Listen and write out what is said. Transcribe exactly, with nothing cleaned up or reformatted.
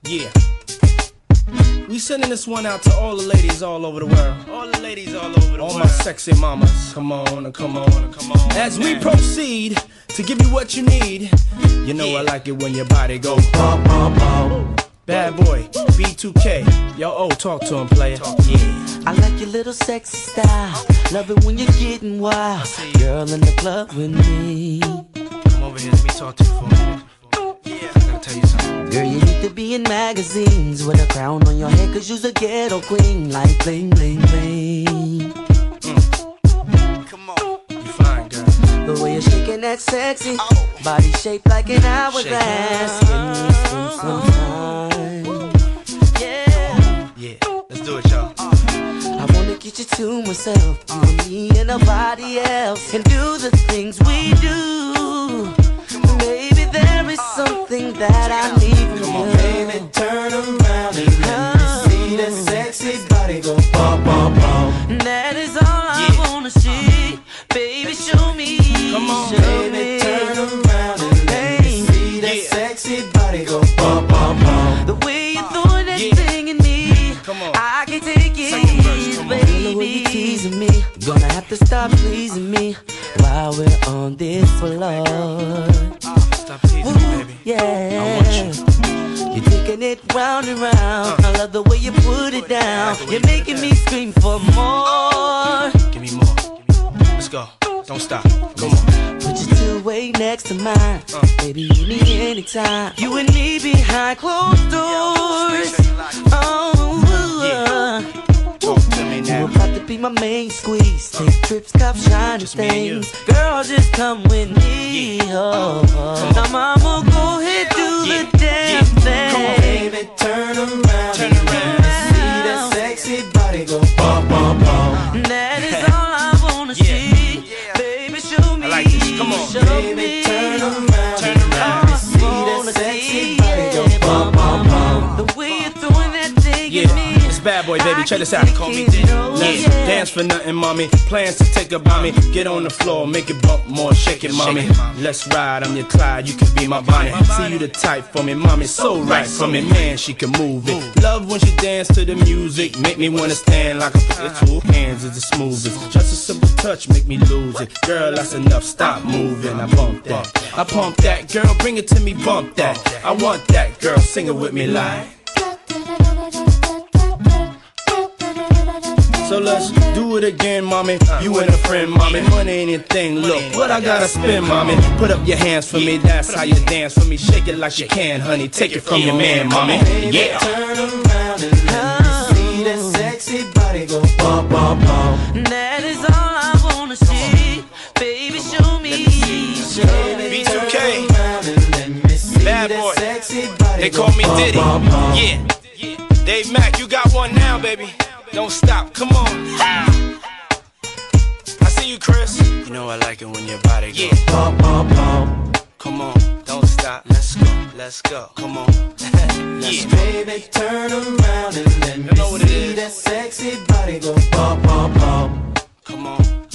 Yeah. We sending this one out to all the ladies all over the world. All the ladies all over the all world. All my sexy mamas. Come on, come on, come on. As we proceed to give you what you need. You know yeah. I like it when your body go pop, pop, pop. Bad boy, B two K. Yo, oh, talk to him, player. Yeah. I like your little sexy style. Love it when you're getting wild. Girl in the club with me. Come over here, let me talk to you for a minute. Yeah, I gotta tell you something. Girl, you need to be in magazines with a crown on your head, cause you's a ghetto queen. Like bling, bling, bling. Mm. Come on. You fine, girl. The way you're shaking that sexy oh. Body shaped like an hourglass. Give me some, some time. Yeah. Yeah, let's do it, y'all. I wanna get you to myself, you and me and nobody else, and do the things we do. Baby, there is something that I need from you. Come on, baby, turn around and let me see that sexy body go pop, pop, pop. That is all I yeah. wanna see. Baby, show me. Come on, show baby, me. turn around and let me see that yeah. sexy body go pop, pop, pop. The way you're throwing that yeah. thing in me, come on. I can't take it, verse, baby. The way you're teasing me, gonna have to stop pleasing me while we're on this floor. Stop teasing me, baby. Yeah, I want you. You're taking it round and round. Uh. I love the way you put it down. Like You're you making me scream for more. Give me more. Let's go. Don't stop. Come on. Put your two-way next to mine. Uh. Baby, you need me anytime. You and me behind closed doors. Oh, yeah. Talk to me now. You about to be my main squeeze. Take uh. trips, cop shiny just things. Girl, just come with me. Yeah. Oh, oh. Now, mama, go ahead, do yeah. the damn yeah. thing. Come on, baby, turn around. Turn around. See that sexy body go pop, pop, pop. That is all I wanna yeah. see. Yeah. Baby, show me. I like this. Come on. Show baby, me. turn around. Turn around. Uh, see that sexy body go pop, pop, pop. The way you're throwing that thing yeah. at me. It's Bad Boy, baby. Check this out. Call me Diddy. Yeah. Dance for nothing, mommy. Plans to take a mommy. Get on the floor, make it bump more, shake it, mommy. Let's ride, I'm your Clyde, you can be my Bonnie. See you the type for me, mommy. So right for me, man. She can move it. Love when she dance to the music. Make me wanna stand like a player. Two hands is the smoothest. Just a simple touch, make me lose it. Girl, that's enough. Stop moving. I bump that. I pump that. Girl, bring it to me. Bump that. I want that. Girl, sing it with me like. So let's do it again, mommy. You and a friend, mommy. Money ain't a thing. Look, what I gotta spend, mommy. Put up your hands for me. That's how you dance for me. Shake it like you can, honey. Take it from your man, mommy. Yeah. Turn around and let me see that sexy body go pop, pop, pop. That is all I wanna see. Baby, show me. Show me. B two K. Bad boy. They They call me Diddy. Yeah. Dave Mack, you got one now, baby. Don't stop, come on. I see you, Chris. You know I like it when your body goes. Yeah. Pop, pop, pop. Come on, don't stop. Let's go, let's go. Come on. Let's yeah. baby, turn around and let me you know what it see is. that sexy body go pop, pop, pop. Come on.